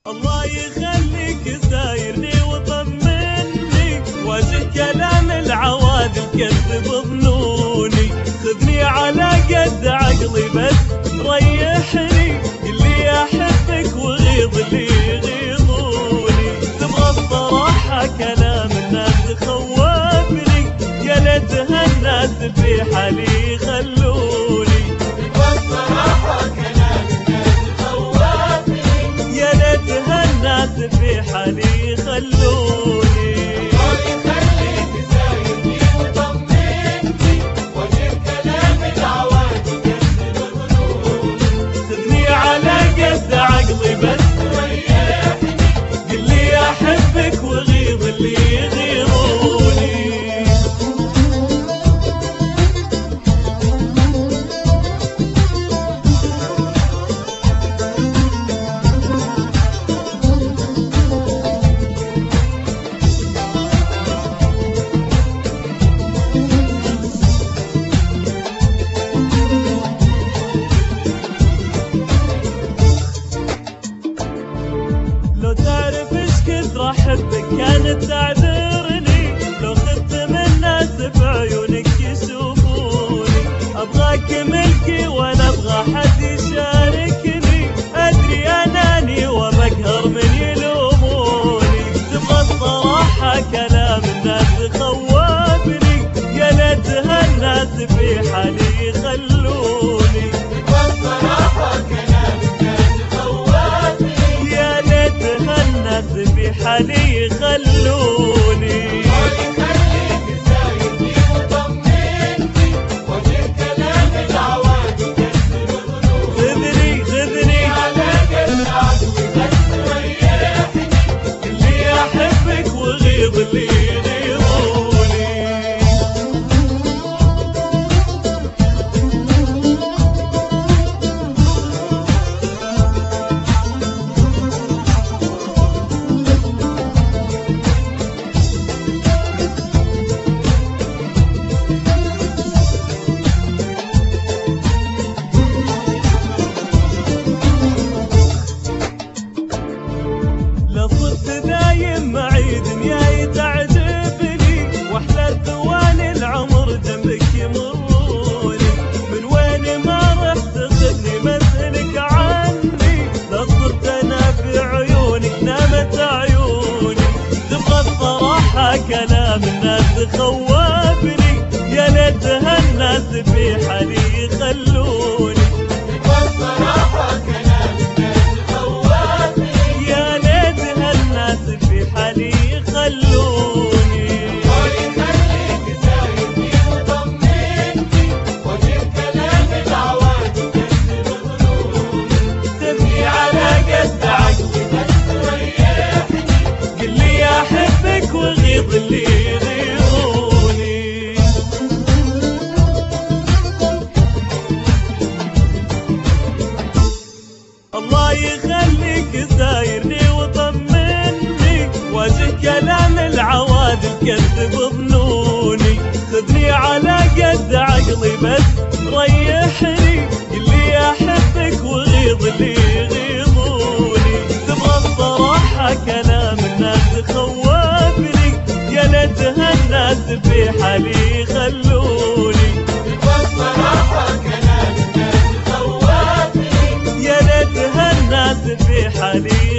الله يخليك سايرني وطمني، واجه كلام العوادل كذب ظنوني. خذني على قد عقلي بس ريحني، اللي احبك وغيظ اللي يغيظوني. تبغى الصراحة كلام الناس خوفني، يا ليتها الناس في حالي خلوني. تبغى الصراحة كلام الناس خوفني، يا ليتها الناس في حالي خلوني. الله يخليك سايرني وطمني، واجه كلام العوادل كذب ظنوني. خذني على قد عقلي بس ريحني، قل لي احبك وغيظ اللي يغيظوني. لو تعرف ايش كثر احبك كانت تعذرني، لو خفت من الناس بعيونك يشوفوني. ابغاك ملكي ولا ابغى حد يشاركني، ادري اناني وبقهر من يلوموني. تبغى الصراحة كلام الناس خوفني، يا ليتها الناس في حالي يخلوني. تبغى الصراحة كلام الناس خوفني، يا ليتها الناس في حالي يخلوني. الله يخليك سايرني وطمني، واجه كلام العوادل كذب ظنوني. خذني على قد عقلي بس ريحني، اللي احبك وغيظ اللي يغيظوني. لو صرت دايم معي دنياي تعجبني، واحلى الثواني العمر جنبك يمروني. من وين ما رحت خذني مثلك عني، لو صرت انا في عيونك نامت عيوني. تبغى الصراحة كلام الناس خوفني، يا ليتها الناس في حالي يخلوني. تبغى الصراحة كلام الناس خوفني، يا ليتها الناس في حالي يخلوني. الله يخليك سايرني وطمني، واجه كلام العوادل كذب ظنوني. تبني على قد عقلي بس ريحني، قل لي احبك وغيظ اللي يغيظوني. الله يخليك سايرني وطمني، واجه كلام العوادل كذب ظنوني. خذني على قد عقلي بس ريحني، قل لي احبك وغيظ اللي يغيظوني. تبغى الصراحة كلام الناس خوفني، يا ليتها الناس في حالي يخلوني. تبغى الصراحة كلام الناس خوفني، يا ليتها الناس في حالي